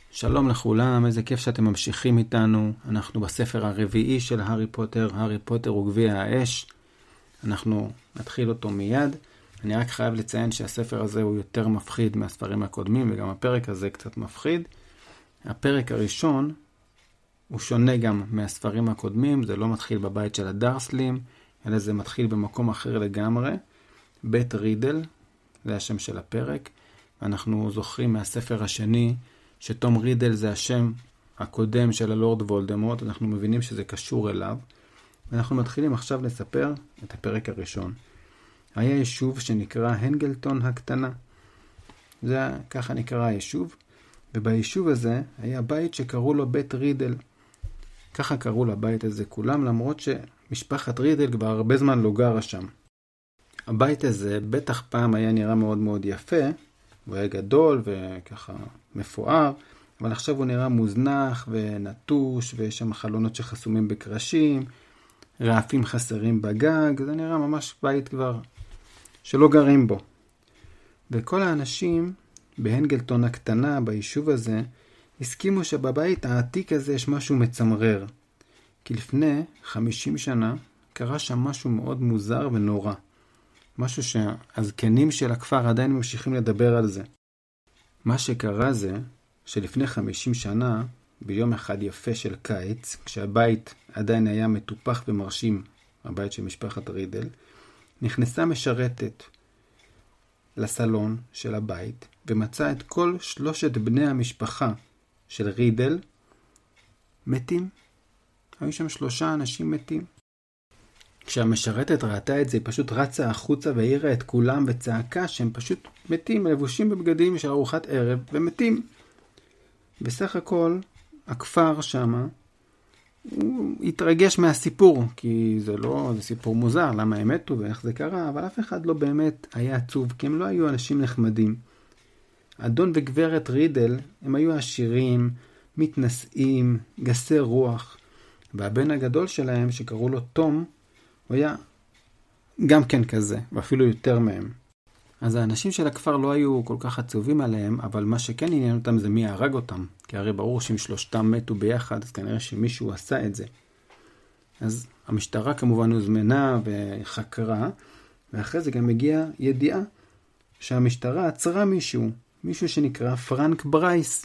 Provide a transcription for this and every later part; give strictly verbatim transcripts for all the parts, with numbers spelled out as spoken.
שלום לכולם, איזה כיף שאתם ממשיכים איתנו. אנחנו בספר הרביעי של הארי פוטר, הארי פוטר וגביע האש. אנחנו נתחיל אותו מיד. אני רק חייב לציין שהספר הזה הוא יותר מפחיד מהספרים הקודמים, וגם הפרק הזה קצת מפחיד. הפרק הראשון הוא שונה גם מהספרים הקודמים, זה לא מתחיל בבית של הדרסלים, אלא זה מתחיל במקום אחר לגמרי. בית רידל, זה השם של הפרק. ואנחנו זוכרים מהספר השני, שתום רידל זה השם הקודם של הלורד וולדמורט, אנחנו מבינים שזה קשור אליו, ואנחנו מתחילים עכשיו לספר את הפרק הראשון. היה יישוב שנקרא הנגלטון הקטנה. זה ככה נקרא היישוב, וביישוב הזה היה בית שקראו לו בית רידל. ככה קראו לבית הזה כולם, למרות שמשפחת רידל כבר הרבה זמן לא גרה שם. הבית הזה בטח פעם היה נראה מאוד מאוד יפה, הוא היה גדול וככה מפואר, אבל עכשיו הוא נראה מוזנח ונטוש, ויש שם חלונות שחסומים בקרשים, רעפים חסרים בגג, זה נראה ממש בית כבר שלא גרים בו. וכל האנשים בהנגלטון הקטנה, ביישוב הזה, הסכימו שבבית העתיק הזה יש משהו מצמרר. כי לפני חמישים שנה קרה שם משהו מאוד מוזר ונורא. משהו שהזקנים של הכפר עדיין ממשיכים לדבר על זה. מה שקרה זה שלפני חמישים שנה, ביום אחד יפה של קיץ, כשהבית עדיין היה מטופח ומרשים, הבית של משפחת רידל, נכנסה משרתת לסלון של הבית, ומצאה את כל שלושת בני המשפחה של רידל מתים. היו שם שלושה אנשים מתים. כשהמשרתת ראתה את זה, היא פשוט רצה החוצה והעירה את כולם וצעקה שהם פשוט מתים, לבושים בבגדים של ארוחת ערב ומתים. בסך הכל, הכפר שמה, הוא התרגש מהסיפור, כי זה לא, זה סיפור מוזר, למה הם מתו ואיך זה קרה, אבל אף אחד לא באמת היה עצוב, כי הם לא היו אנשים נחמדים. אדון וגברת רידל, הם היו עשירים, מתנשאים, גסי רוח, והבן הגדול שלהם, שקראו לו תום, הוא היה גם כן כזה, ואפילו יותר מהם. אז האנשים של הכפר לא היו כל כך עצובים עליהם, אבל מה שכן עניין אותם זה מי הרג אותם. כי הרי ברור שאם שלושתם מתו ביחד, אז כנראה שמישהו עשה את זה. אז המשטרה כמובן הוזמנה וחקרה, ואחרי זה גם הגיעה ידיעה שהמשטרה עצרה מישהו, מישהו שנקרא פרנק ברייס.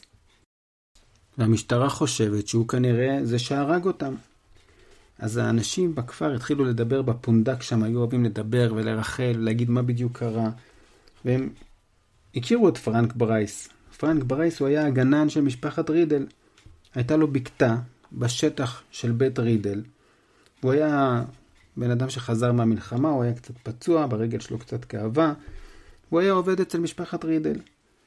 והמשטרה חושבת שהוא כנראה זה שהרג אותם. אז האנשים בכפר התחילו לדבר בפונדק שם, היו אוהבים לדבר ולרחל ולהגיד מה בדיוק קרה. והם הכירו את פרנק ברייס. פרנק ברייס הוא היה הגנן של משפחת רידל. הייתה לו בקתה בשטח של בית רידל. הוא היה בן אדם שחזר מהמלחמה, הוא היה קצת פצוע, ברגל שלו קצת כאבה. הוא היה עובד אצל משפחת רידל.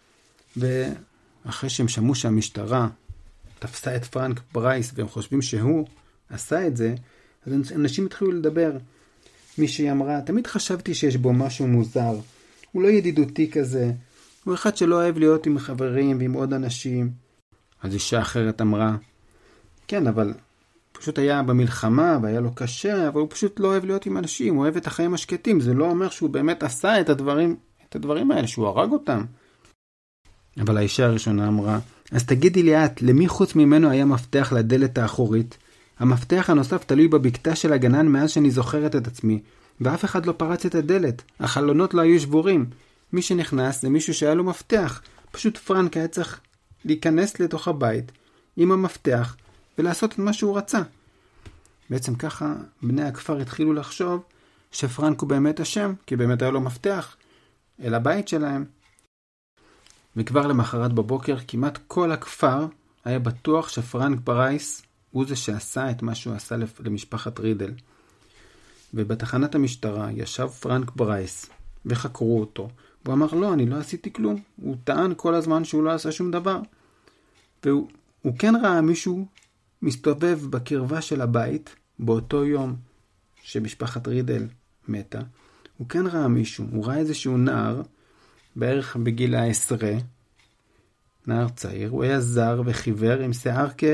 ואחרי שהם שמעו שהמשטרה תפסה את פרנק ברייס והם חושבים שהוא עשה את זה, אז אנשים התחילו לדבר. מישהי אמרה, תמיד חשבתי שיש בו משהו מוזר. הוא לא ידידותי כזה. הוא אחד שלא אוהב להיות עם חברים ועם עוד אנשים. אז אישה אחרת אמרה, כן, אבל פשוט היה במלחמה והיה לו קשה, אבל הוא פשוט לא אוהב להיות עם אנשים. הוא אוהב את החיים השקטים. זה לא אומר שהוא באמת עשה את הדברים, את הדברים האלה, שהוא הרג אותם. אבל האישה הראשונה אמרה, אז תגידי לי את, למי חוץ ממנו היה מפתח לדלת האחורית? המפתח הנוסף תלוי בבקתה של הגנן מאז שאני זוכרת את עצמי, ואף אחד לא פרץ את הדלת. החלונות לא היו שבורים. מי שנכנס זה מישהו שהיה לו מפתח. פשוט פרנק היה צריך להיכנס לתוך הבית עם המפתח ולעשות את מה שהוא רצה. בעצם ככה בני הכפר התחילו לחשוב שפרנק הוא באמת השם, כי באמת היה לו מפתח אל הבית שלהם. וכבר למחרת בבוקר כמעט כל הכפר היה בטוח שפרנק ברייס הוא זה שעשה את מה שהוא עשה למשפחת רידל. ובתחנת המשטרה ישב פרנק ברייס וחקרו אותו. הוא אמר, לא, אני לא עשיתי כלום. הוא טען כל הזמן שהוא לא עשה שום דבר. והוא הוא כן ראה מישהו מסתובב בקרבה של הבית באותו יום שמשפחת רידל מתה. הוא כן ראה מישהו. הוא ראה איזשהו נער בערך בגיל העשרה. נער צעיר. הוא היה זר וחיוור עם שיער כ...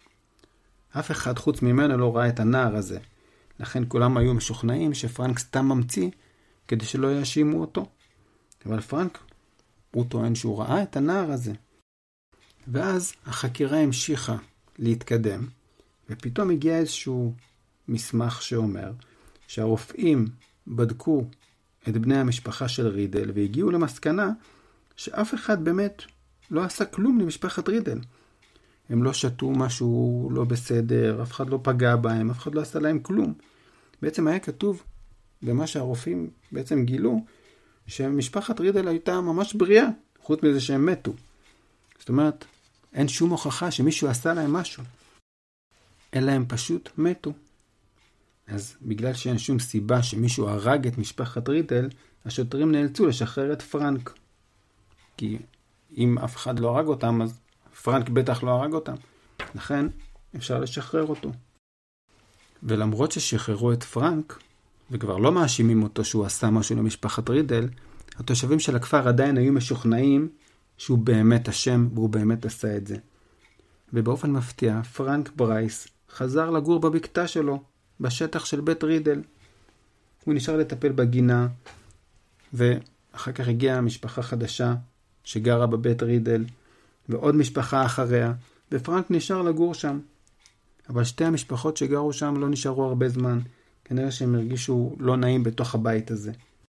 אף אחד חוץ ממנו לא ראה את הנער הזה. לכן כולם היו משוכנעים שפרנק סתם ממציא כדי שלא יאשימו אותו. אבל פרנק, הוא טוען שהוא ראה את הנער הזה. ואז החקירה המשיכה להתקדם, ופתאום הגיע איזשהו מסמך שאומר שהרופאים בדקו את בני המשפחה של רידל, והגיעו למסקנה שאף אחד באמת לא עשה כלום למשפחת רידל. הם לא שתו משהו לא בסדר, אף אחד לא פגע בהם, אף אחד לא עשה להם כלום. בעצם היה כתוב במה שהרופאים בעצם גילו, שמשפחת רידל הייתה ממש בריאה, חוץ מזה שהם מתו. זאת אומרת, אין שום הוכחה שמישהו עשה להם משהו, אלא הם פשוט מתו. אז בגלל שאין שום סיבה שמישהו הרג את משפחת רידל, השוטרים נאלצו לשחרר את פרנק. כי אם אף אחד לא הרג אותם, אז פרנק בטח לא הרג אותם. לכן אפשר לשחרר אותו. ולמרות ששחררו את פרנק, וכבר לא מאשימים אותו שהוא עשה משהו למשפחת רידל, התושבים של הכפר עדיין היו משוכנעים שהוא באמת אשם והוא באמת עשה את זה. ובאופן מפתיע, פרנק ברייס חזר לגור בבקתה שלו, בשטח של בית רידל. הוא נשאר לטפל בגינה, ואחר כך הגיעה משפחה חדשה שגרה בבית רידל, ועוד משפחה אחריה, ופרנק נשאר לגור שם. אבל שתי המשפחות שגרו שם לא נשארו הרבה זמן, כנראה שהם הרגישו לא נעים בתוך הבית הזה.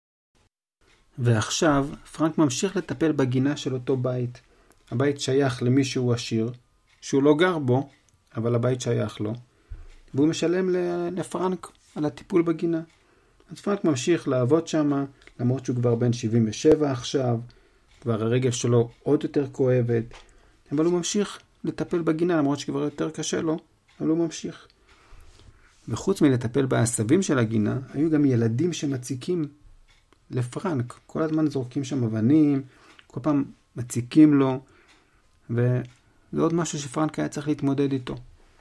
ועכשיו פרנק ממשיך לטפל בגינה של אותו בית. הבית שייך למישהו עשיר, שהוא לא גר בו, אבל הבית שייך לו, והוא משלם לפרנק על הטיפול בגינה. אז פרנק ממשיך לעבוד שם, למרות שהוא כבר בן שבעים ושבע עכשיו, כבר הרגל שלו עוד יותר כואבת, אבל הוא ממשיך לטפל בגינה, למרות שכבר יותר קשה לו, אבל הוא ממשיך. וחוץ מלטפל בעשבים של הגינה, היו גם ילדים שמציקים לפרנק. כל הזמן זורקים שם אבנים, כל פעם מציקים לו, וזה עוד משהו שפרנק היה צריך להתמודד איתו.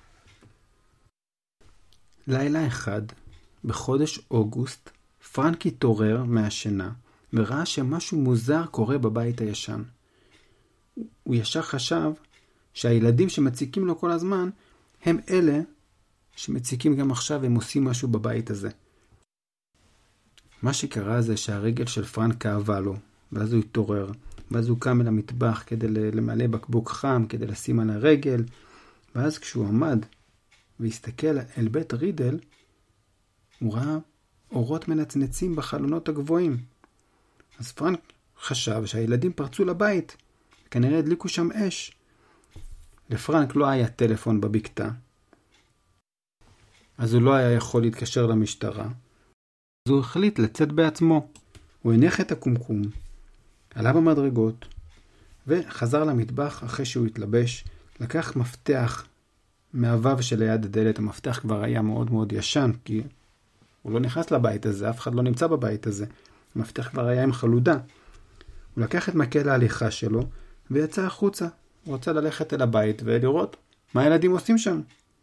לילה אחד, בחודש אוגוסט, פרנק התעורר מהשינה, וראה שמשהו מוזר קורה בבית הישן. הוא ישר חשב שהילדים שמציקים לו כל הזמן, הם אלה שמציקים גם עכשיו והם עושים משהו בבית הזה. מה שקרה זה שהרגל של פרנק כאבה לו, ואז הוא התעורר, ואז הוא קם אל המטבח כדי למלא בקבוק חם, כדי לשים על הרגל, ואז כשהוא עמד והסתכל אל בית רידל, הוא ראה אורות מנצנצים בחלונות הגבוהים. אז פרנק חשב שהילדים פרצו לבית, כנראה הדליקו שם אש. לפרנק לא היה טלפון בבקתה, אז הוא לא היה יכול להתקשר למשטרה. אז הוא החליט לצאת בעצמו. הוא הניח את הקומקום, עלה במדרגות, וחזר למטבח אחרי שהוא התלבש, לקח מפתח מהוו שליד הדלת. המפתח כבר היה מאוד מאוד ישן, כי הוא לא נכנס לבית הזה, אף אחד לא נמצא בבית הזה. המפתח כבר היה עם חלודה. הוא לקח את מקל ההליכה שלו, ויצא החוצה. הוא רצה ללכת אל הבית ולראות מה הילדים עושים שם.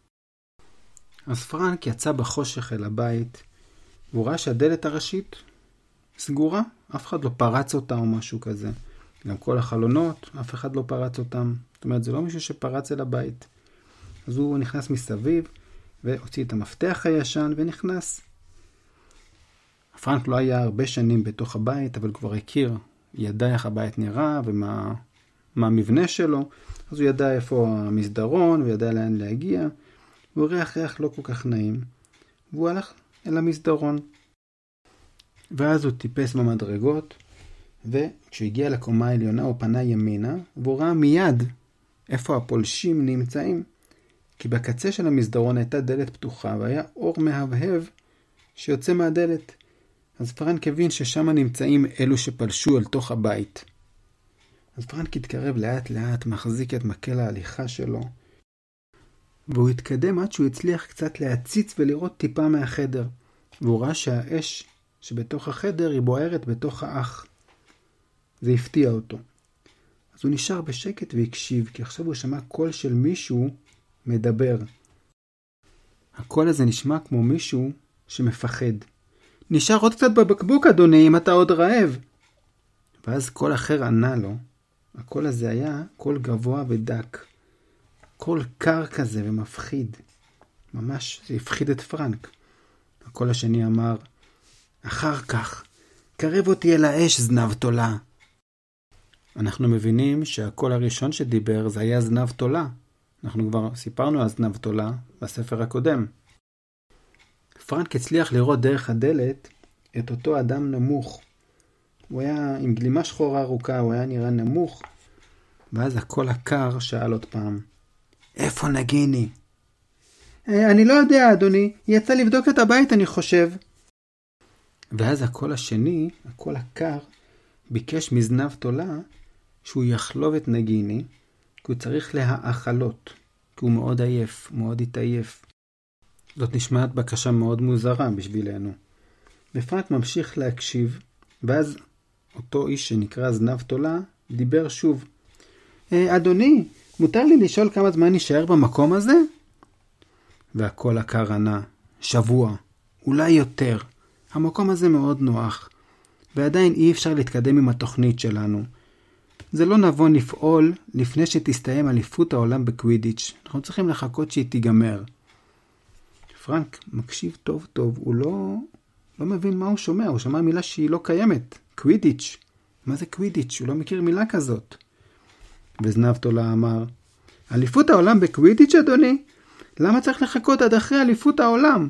אז פרנק יצא בחושך אל הבית, והוא ראה שהדלת הראשית סגורה, אף אחד לא פרץ אותה או משהו כזה. גם כל החלונות, אף אחד לא פרץ אותם. זאת אומרת, זה לא מישהו שפרץ אל הבית. אז הוא נכנס מסביב, והוציא את המפתח הישן ונכנס. פרנק לא היה הרבה שנים בתוך הבית, אבל כבר הכיר, ידע איך הבית נראה ומה מה המבנה שלו. אז הוא ידע איפה המסדרון, וידע לאן להגיע. הוא ריח ריח לא כל כך נעים, והוא הלך אל המסדרון. ואז הוא טיפס במדרגות, וכשהוא הגיע לקומה העליונה הוא פנה ימינה, והוא ראה מיד איפה הפולשים נמצאים. כי בקצה של המסדרון הייתה דלת פתוחה, והיה אור מהבהב שיוצא מהדלת. אז פרנק הבין ששם נמצאים אלו שפלשו אל תוך הבית. אז פרנק התקרב לאט לאט, מחזיק את מקל ההליכה שלו, והוא התקדם עד שהוא הצליח קצת להציץ ולראות טיפה מהחדר. והוא ראה שהאש שבתוך החדר היא בוערת בתוך האח. זה הפתיע אותו. אז הוא נשאר בשקט והקשיב, כי עכשיו הוא שמע קול של מישהו מדבר. הקול הזה נשמע כמו מישהו שמפחד. נשאר עוד קצת בבקבוק, אדוני, אם אתה עוד רעב. ואז קול אחר ענה לו. הקול הזה היה קול גבוה ודק. קול קר כזה ומפחיד. ממש זה הפחיד את פרנק. הקול השני אמר, אחר כך, קרב אותי אל האש, זנב תולה. אנחנו מבינים שהקול הראשון שדיבר זה היה זנב תולה. אנחנו כבר סיפרנו על זנב תולה בספר הקודם. פרנק הצליח לראות דרך הדלת את אותו אדם נמוך. הוא היה עם גלימה שחורה ארוכה, הוא היה נראה נמוך. ואז הקול הקר שאל עוד פעם, איפה נגיני? אני לא יודע, אדוני. יצא לבדוק את הבית, אני חושב. ואז הקול השני, הקול הקר, ביקש מזנב תולה שהוא יחלוב את נגיני, כי הוא צריך להאכלות, כי הוא מאוד עייף, מאוד התעייף. זאת נשמעת בקשה מאוד מוזרה בשבילנו. ופרנק ממשיך להקשיב, ואז אותו איש שנקרא זנב תולה דיבר שוב. אדוני, מותר לי לשאול כמה זמן נשאר במקום הזה? והקול הקר ענה, שבוע, אולי יותר. המקום הזה מאוד נוח, ועדיין אי אפשר להתקדם עם התוכנית שלנו. זה לא נבון לפעול לפני שתסתיים אליפות העולם בקווידיץ'. אנחנו צריכים לחכות שהיא תיגמר. פרנק מקשיב טוב טוב, הוא לא, לא מבין מה הוא שומע, הוא שמע מילה שהיא לא קיימת, קווידיץ'. מה זה קווידיץ'? הוא לא מכיר מילה כזאת. וזנב תולה אמר, אליפות העולם בקווידיץ' אדוני? למה צריך לחכות עד אחרי אליפות העולם?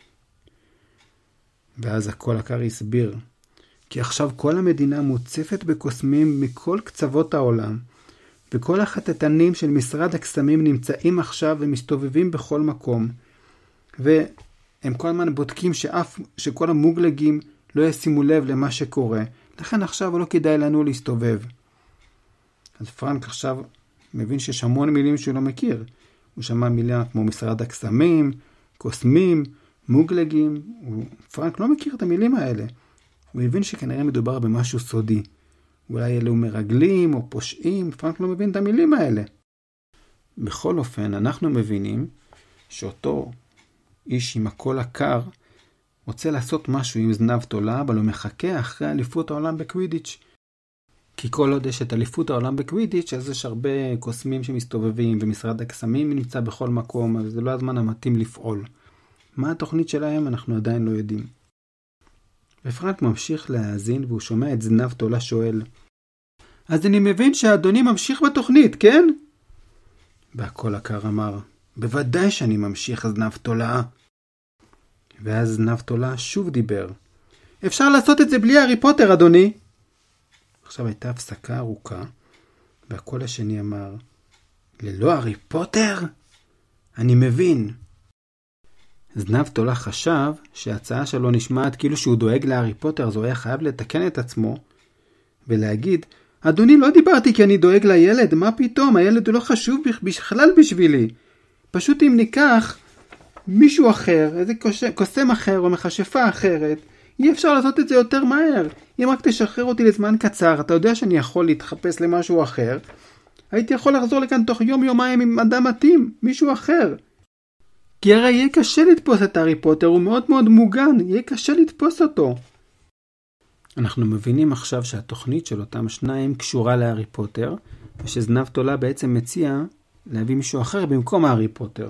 ואז הקול הקר הסביר, כי עכשיו כל המדינה מוצפת בקוסמים מכל קצוות העולם, וכל החטטנים של משרד הקסמים נמצאים עכשיו ומסתובבים בכל מקום, והם כל הזמן בודקים שאף, שכל המוגלגים לא ישימו לב למה שקורה, לכן עכשיו לא כדאי לנו להסתובב. אז פרנק עכשיו מבין שיש המון מילים שהוא לא מכיר. הוא שמע מילה כמו משרד הקסמים, קוסמים, מוגלגים. פרנק לא מכיר את המילים האלה. הוא הבין שכנראה מדובר במשהו סודי. אולי אלו מרגלים או פושעים. פרנק לא מבין את המילים האלה. בכל אופן, אנחנו מבינים שאותו איש עם הקול הקר רוצה לעשות משהו עם זנב תולה, אבל הוא מחכה אחרי אליפות העולם בקווידיץ'. כי כל עוד יש את אליפות העולם בקווידיץ', אז יש הרבה קוסמים שמסתובבים, ומשרד הקסמים נמצא בכל מקום, אז זה לא הזמן המתאים לפעול. מה התוכנית שלהם אנחנו עדיין לא יודעים. ופרנק ממשיך להאזין, והוא שומע את זנב תולה שואל, אז אני מבין שהאדוני ממשיך בתוכנית, כן? והקול הקר אמר, בוודאי שאני ממשיך זנב תולה. ואז זנב תולה שוב דיבר, אפשר לעשות את זה בלי הארי פוטר, אדוני. עכשיו הייתה הפסקה ארוכה, והקול השני אמר, ללא הארי פוטר? אני מבין. זנב תולה חשב שההצעה שלו נשמעת כאילו שהוא דואג להארי פוטר, אז הוא היה חייב לתקן את עצמו, ולהגיד, אדוני, לא דיברתי כי אני דואג לילד, מה פתאום? הילד הוא לא חשוב בכלל בשבילי. פשוט אם ניקח מישהו אחר, איזה קוסם אחר או מכשפה אחרת, אי אפשר לעשות את זה יותר מהר. אם רק תשחרר אותי לזמן קצר, אתה יודע שאני יכול להתחפש למשהו אחר, הייתי יכול לחזור לכאן תוך יום יומיים עם אדם מתאים, מישהו אחר. כי הרי יהיה קשה לתפוס את הארי פוטר, הוא מאוד מאוד מוגן, יהיה קשה לתפוס אותו. אנחנו מבינים עכשיו שהתוכנית של אותם שניים קשורה להארי פוטר, ושזנב תולה בעצם מציע להביא מישהו אחר במקום הארי פוטר.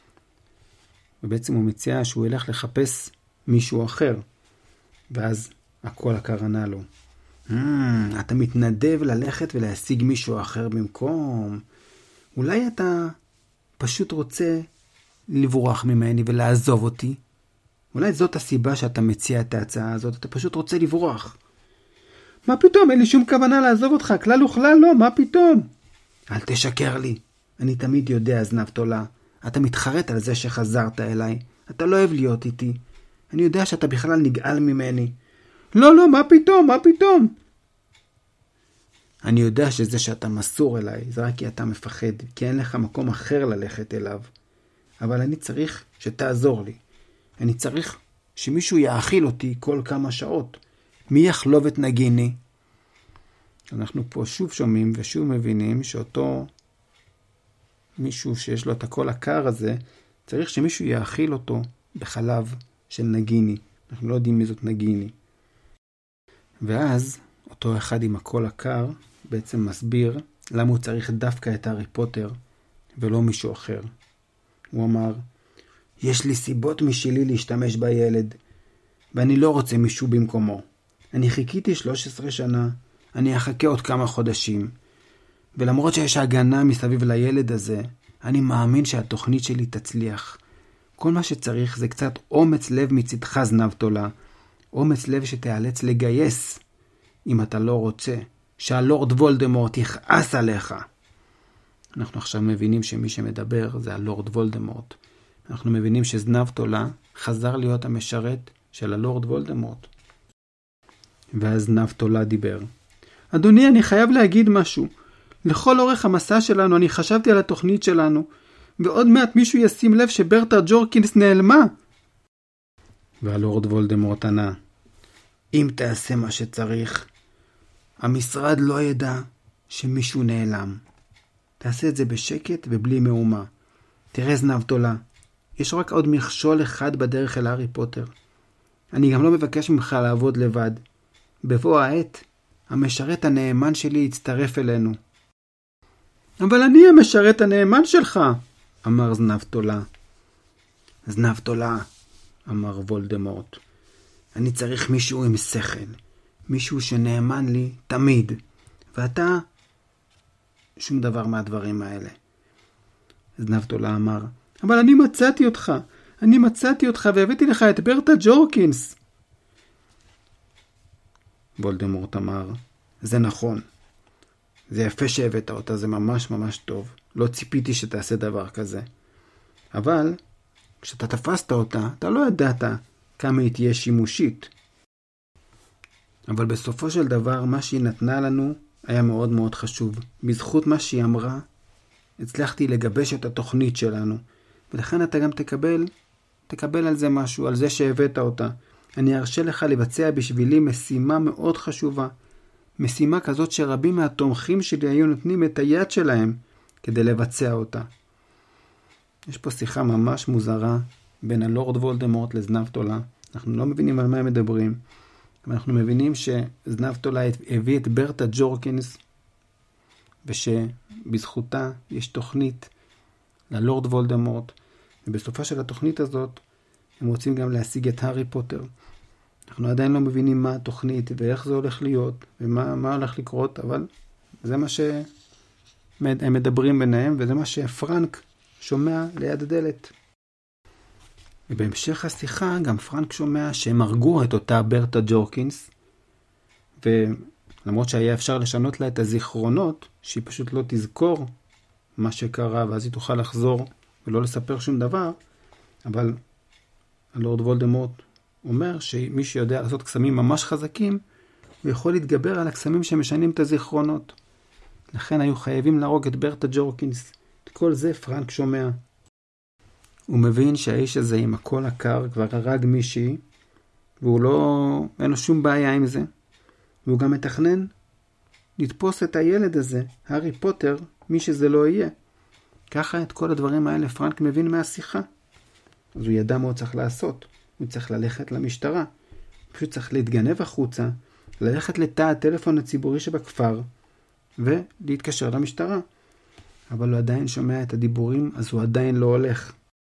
ובעצם הוא מציע שהוא ילך לחפש מישהו אחר. ואז הקול הקר ענה לו, mm, אתה מתנדב ללכת ולהשיג מישהו אחר במקום. אולי אתה פשוט רוצה לברוח ממני ולעזוב אותי? אולי זאת הסיבה שאתה מציע את ההצעה הזאת, אתה פשוט רוצה לברוח. מה פתאום? אין לי שום כוונה לעזוב אותך, כלל וכלל לא, מה פתאום? אל תשקר לי, אני תמיד יודע, זנב תולה. אתה מתחרט על זה שחזרת אליי, אתה לא אוהב להיות איתי. אני יודע שאתה בכלל נגעל ממני. לא, לא, מה פתאום, מה פתאום? אני יודע שזה שאתה מסור אליי, זה רק כי אתה מפחד, כי אין לך מקום אחר ללכת אליו. אבל אני צריך שתעזור לי. אני צריך שמישהו יאכיל אותי כל כמה שעות. מי יחלוב את נגיני? אנחנו פה שוב שומעים ושוב מבינים שאותו מישהו שיש לו את הקול הקר הזה, צריך שמישהו יאכיל אותו בחלב של נגיני. אנחנו לא יודעים מי זאת נגיני. ואז אותו אחד עם הקול הקר בעצם מסביר למה הוא צריך דווקא את הארי פוטר ולא מישהו אחר. הוא אמר, יש לי סיבות משלי להשתמש בילד, ואני לא רוצה מישהו במקומו. אני חיכיתי שלוש עשרה שנה, אני אחכה עוד כמה חודשים. ולמרות שיש הגנה מסביב לילד הזה, אני מאמין שהתוכנית שלי תצליח. כל מה שצריך זה קצת אומץ לב מצדך, זנב תולה. אומץ לב שתיאלץ לגייס, אם אתה לא רוצה, שהלורד וולדמורט יכעס עליך. אנחנו עכשיו מבינים שמי שמדבר זה הלורד וולדמורט. אנחנו מבינים שזנב תולה חזר להיות המשרת של הלורד וולדמורט. ואז זנב תולה דיבר. אדוני, אני חייב להגיד משהו. לכל אורך המסע שלנו אני חשבתי על התוכנית שלנו, ועוד מעט מישהו ישים לב שברטה ג'ורקינס נעלמה. והלורד וולדמורט ענה, אם תעשה מה שצריך, המשרד לא ידע שמישהו נעלם. תעשה את זה בשקט ובלי מאומה. תראה זנב תולה, יש רק עוד מכשול אחד בדרך אל הארי פוטר. אני גם לא מבקש ממך לעבוד לבד. בבוא העת, המשרת הנאמן שלי יצטרף אלינו. אבל אני המשרת הנאמן שלך, אמר זנב תולה. זנב תולה, אמר וולדמורט. אני צריך מישהו עם שכל. מישהו שנאמן לי תמיד. ואתה, שום דבר מהדברים האלה. זנב תולה אמר, אבל אני מצאתי אותך. אני מצאתי אותך והבאתי לך את ברטה ג'ורקינס. וולדמורט אמר, זה נכון. זה יפה שהבאת אותה, זה ממש ממש טוב. לא ציפיתי שתעשה דבר כזה. אבל, כשאתה תפסת אותה, אתה לא ידעת כמה היא תהיה שימושית. אבל בסופו של דבר, מה שהיא נתנה לנו היה מאוד מאוד חשוב. בזכות מה שהיא אמרה, הצלחתי לגבש את התוכנית שלנו. ולכן אתה גם תקבל, תקבל על זה משהו, על זה שהבאת אותה. אני ארשה לך לבצע בשבילי משימה מאוד חשובה. משימה כזאת שרבים מהתומכים שלי היו נותנים את היד שלהם כדי לבצע אותה. יש פה שיחה ממש מוזרה בין הלורד וולדמורט לזנב תולה. אנחנו לא מבינים על מה הם מדברים. אבל אנחנו מבינים שזנב תולה הביא את ברטה ג'ורקינס, ושבזכותה יש תוכנית ללורד וולדמורט, ובסופה של התוכנית הזאת הם רוצים גם להשיג את הארי פוטר. אנחנו עדיין לא מבינים מה התוכנית ואיך זה הולך להיות ומה מה הולך לקרות, אבל זה מה שהם מדברים ביניהם, וזה מה שפרנק שומע ליד הדלת. ובהמשך השיחה גם פרנק שומע שהם הרגו את אותה ברטה ג'ורקינס, ולמרות שהיה אפשר לשנות לה את הזיכרונות, שהיא פשוט לא תזכור מה שקרה, ואז היא תוכל לחזור ולא לספר שום דבר, אבל הלורד וולדמורט אומר שמי שיודע לעשות קסמים ממש חזקים, הוא יכול להתגבר על הקסמים שמשנים את הזיכרונות. לכן היו חייבים להרוג את ברטה ג'ורקינס. את כל זה פרנק שומע. הוא מבין שהאיש הזה עם הקול הקר כבר הרג מישהי, והוא לא, אין לו שום בעיה עם זה. והוא גם מתכנן לתפוס את הילד הזה, הארי פוטר, מי שזה לא יהיה. ככה את כל הדברים האלה פרנק מבין מהשיחה. אז הוא ידע מה הוא צריך לעשות. הוא צריך ללכת למשטרה. הוא פשוט צריך להתגנב החוצה, ללכת לתא הטלפון הציבורי שבכפר, ולהתקשר למשטרה. אבל הוא עדיין שומע את הדיבורים, אז הוא עדיין לא הולך.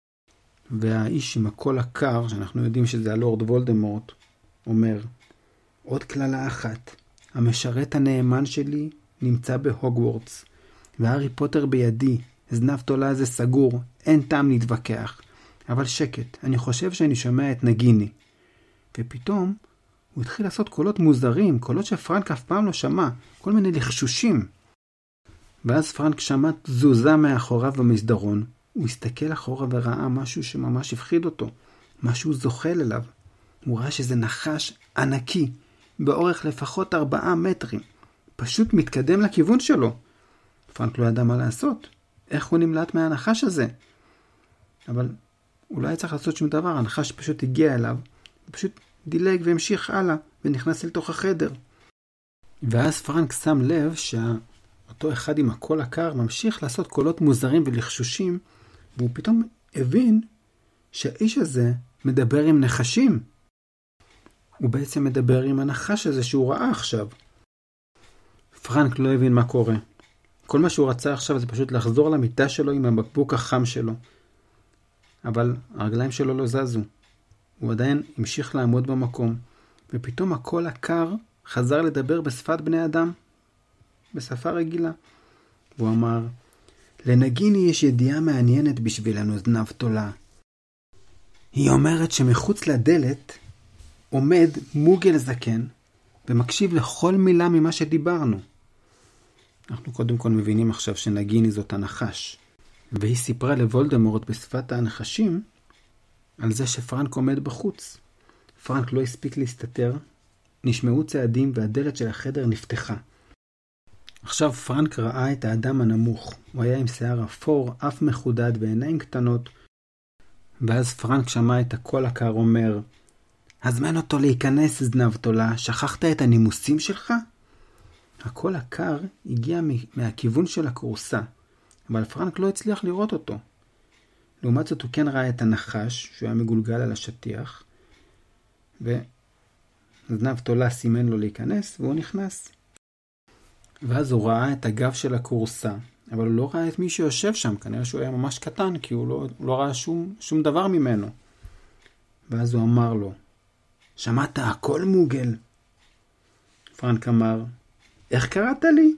והאיש עם הקול הקר, שאנחנו יודעים שזה הלורד וולדמורט, אומר, עוד כללה אחת, המשרת הנאמן שלי נמצא בהוגוורטס, והארי פוטר בידי, זנב תולה זה סגור, אין טעם להתווכח. אבל שקט, אני חושב שאני שומע את נגיני. ופתאום הוא התחיל לעשות קולות מוזרים, קולות שפרנק אף פעם לא שמע, כל מיני לחשושים. ואז פרנק שמע תזוזה מאחוריו במסדרון. הוא הסתכל אחורה וראה משהו שממש הפחיד אותו, משהו זוחל אליו. הוא ראה שזה נחש ענקי, באורך לפחות ארבעה מטרים, פשוט מתקדם לכיוון שלו. פרנק לא ידע מה לעשות, איך הוא נמלט מהנחש הזה. אבל הוא לא היה צריך לעשות שום דבר, הנחש פשוט הגיע אליו, פשוט דילג והמשיך הלאה, ונכנס לתוך החדר. ואז פרנק שם לב שאותו אחד עם הקול הקר ממשיך לעשות קולות מוזרים ולחשושים, והוא פתאום הבין שהאיש הזה מדבר עם נחשים. הוא בעצם מדבר עם הנחש הזה שהוא ראה עכשיו. פרנק לא הבין מה קורה. כל מה שהוא רצה עכשיו זה פשוט לחזור למיטה שלו עם הבקבוק החם שלו. אבל הרגליים שלו לא זזו. הוא עדיין המשיך לעמוד במקום, ופתאום הקול הקר חזר לדבר בשפת בני אדם, בשפה רגילה. הוא אמר, לנגיני יש ידיעה מעניינת בשבילנו, זנב תולה. היא אומרת שמחוץ לדלת עומד מוגל זקן ומקשיב לכל מילה ממה שדיברנו. אנחנו קודם כל מבינים עכשיו שנגיני זאת הנחש. והיא סיפרה לוולדמורט בשפת הנחשים על זה שפרנק עומד בחוץ. פרנק לא הספיק להסתתר, נשמעו צעדים והדלת של החדר נפתחה. עכשיו פרנק ראה את האדם הנמוך. הוא היה עם שיער אפור, אף מחודד ועיניים קטנות. ואז פרנק שמע את הקול הקר אומר, הזמן אותו להיכנס, זנב תולה, שכחת את הנימוסים שלך? הקול הקר הגיע מהכיוון של הקורסה, אבל פרנק לא הצליח לראות אותו. לעומת זאת הוא כן ראה את הנחש, שהוא היה מגולגל על השטיח, וזנב תולה סימן לו להיכנס, והוא נכנס. ואז הוא ראה את הגב של הקורסה, אבל הוא לא ראה את מי שיושב שם, כנראה שהוא היה ממש קטן, כי הוא לא, הוא לא ראה שום, שום דבר ממנו. ואז הוא אמר לו, שמעת הכל מוגל? פרנק אמר, איך קראת לי?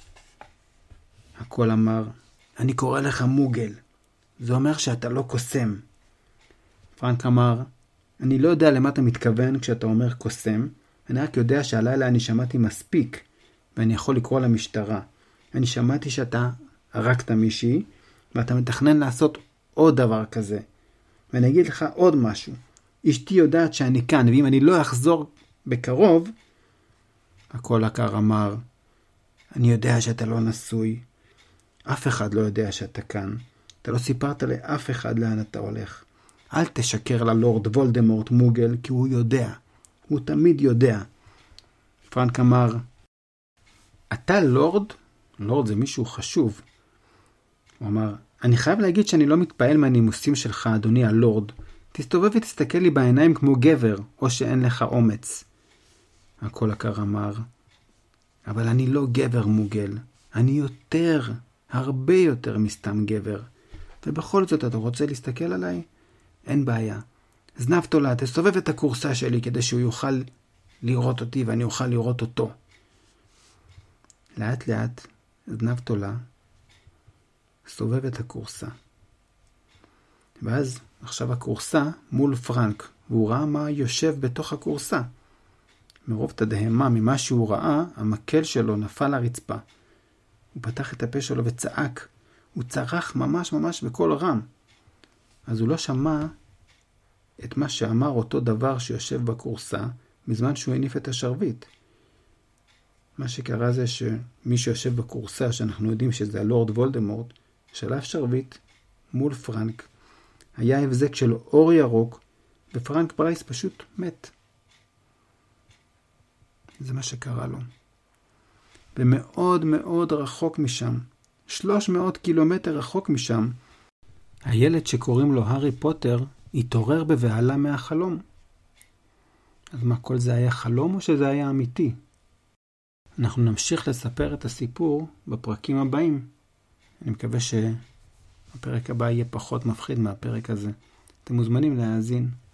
הקול אמר, אני קורא לך מוגל. זה אומר שאתה לא קוסם. פרנק אמר, אני לא יודע למה אתה מתכוון כשאתה אומר קוסם, אני רק יודע שהלילה אני שמעתי מספיק, ואני יכול לקרוא למשטרה. אני שמעתי שאתה הרגת מישהי, ואתה מתכנן לעשות עוד דבר כזה. ואני אגיד לך עוד משהו. אשתי יודעת שאני כאן, ואם אני לא אחזור בקרוב, הקול הקר אמר, אני יודע שאתה לא נשוי. אף אחד לא יודע שאתה כאן. אתה לא סיפרת לאף אחד לאן אתה הולך. אל תשקר ללורד וולדמורט מוגל, כי הוא יודע. הוא תמיד יודע. פרנק אמר, אתה לורד? לורד זה מישהו חשוב. הוא אמר, אני חייב להגיד שאני לא מתפעל מהנימוסים שלך, אדוני הלורד. תסתובב ותסתכל לי בעיניים כמו גבר, או שאין לך אומץ. הקול הקר אמר, אבל אני לא גבר מוגל. אני יותר, הרבה יותר מסתם גבר. ובכל זאת אתה רוצה להסתכל עליי? אין בעיה. זנב תולה, תסתובב את הקורסה שלי כדי שהוא יוכל לראות אותי ואני אוכל לראות אותו. לאט לאט זנב תולה סובב את הקורסה. ואז עכשיו הקורסה מול פרנק, והוא ראה מה יושב בתוך הקורסה. מרוב תדהמה ממה שהוא ראה, המקל שלו נפל לרצפה. הוא פתח את הפה שלו וצעק. הוא צרח ממש ממש בקול רם. אז הוא לא שמע את מה שאמר אותו דבר שיושב בקורסה, בזמן שהוא הניף את השרביט. מה שקרה זה שמי שיושב בקורסה, שאנחנו יודעים שזה הלורד וולדמורט, שלף שרביט מול פרנק. היה הבזק של אור ירוק, ופרנק ברייס פשוט מת. זה מה שקרה לו. ומאוד מאוד רחוק משם, שלוש מאות קילומטר רחוק משם, הילד שקוראים לו הארי פוטר התעורר בבהלה מהחלום. אז מה, כל זה היה חלום או שזה היה אמיתי? אנחנו נמשיך לספר את הסיפור בפרקים הבאים. אני מקווה שהפרק הבא יהיה פחות מפחיד מהפרק הזה. אתם מוזמנים להאזין.